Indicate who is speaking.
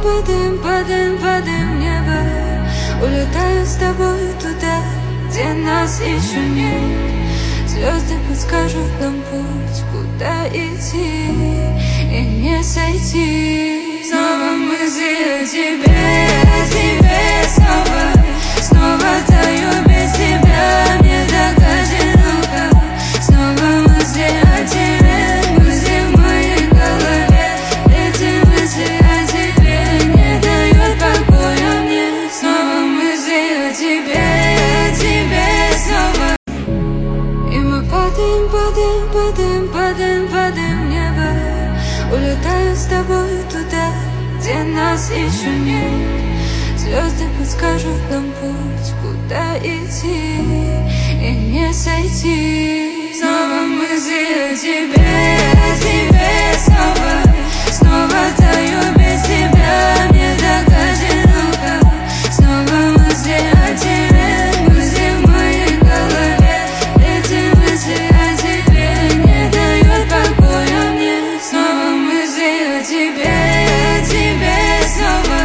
Speaker 1: падаем в небо. Улетаю с тобой туда, где нас еще нет. Звезды подскажут нам путь, куда идти и не сойти. Снова мысли о тебе снова таю без тебя, мне так одиноко. Снова мысли о тебе, мысли в моей голове. Эти мысли о тебе не дают покоя мне. Снова мысли о тебе снова. И мы падаем в небо. Улетаю с тобой туда, где нас еще нет. Звезды подскажут нам путь, куда идти и не сойти. Снова мысли о тебе снова.